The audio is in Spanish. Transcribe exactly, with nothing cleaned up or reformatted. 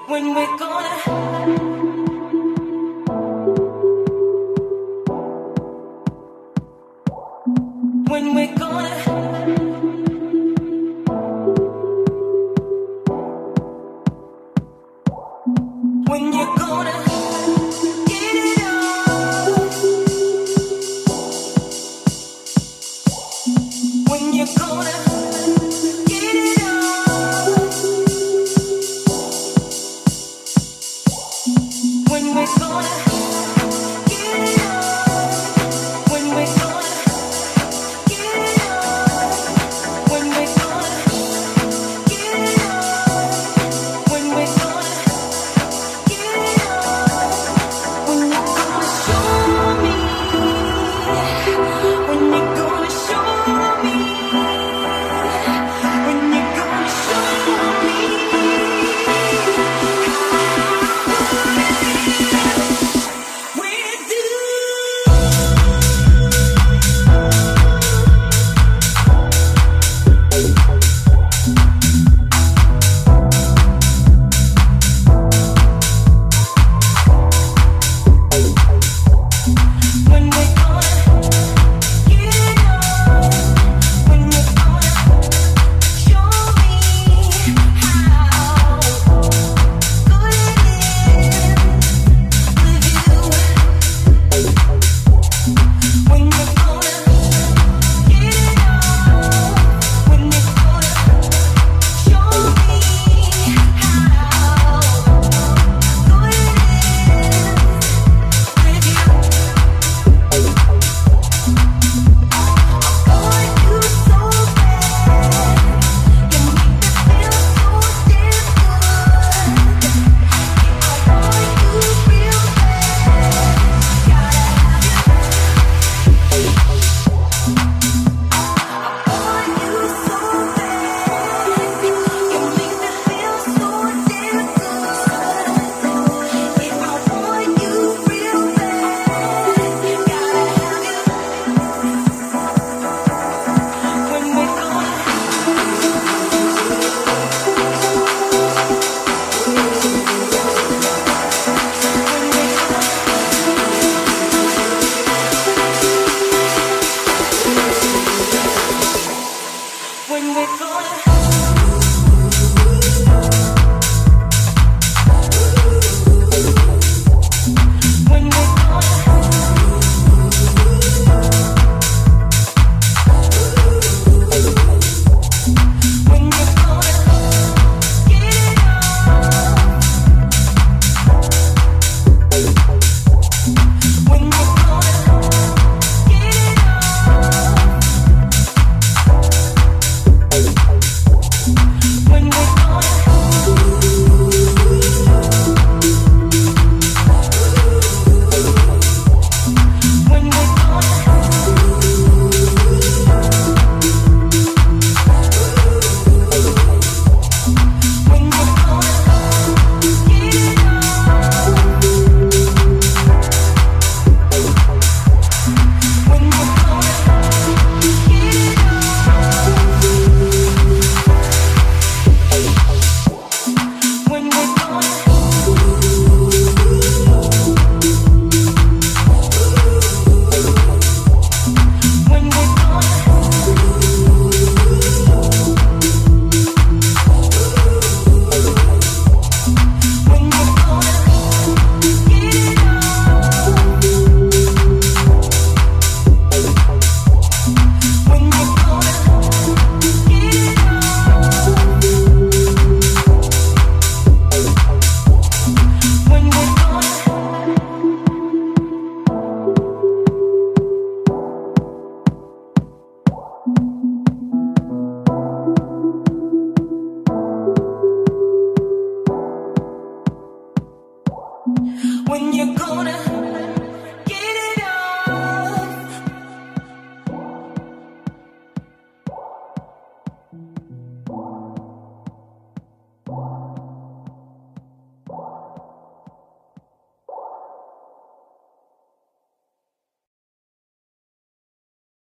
When we're gonna, when we're gonna, when you're gonna get it on, when you're gonna get it on, when we're gonna get it on, when we're gonna get it on, when we're gonna get it on, when we're gonna get it on, when you're gonna show me, when you're gonna show me, when you're gonna show me, we're when we're gonna get it on, when you're gonna show me how good it is with you, when you're gonna get it on, when you're gonna show me how good it is with you. I want you so bad, you make me feel so damn good. I want you real bad, gotta have you. I want you so bad, you make me feel so damn good. If I want you real bad, gotta have you. When we're gonna, when we're gonna, when we're gonna, when you're gonna get it on, when you're gonna get it on, when we're when you're gonna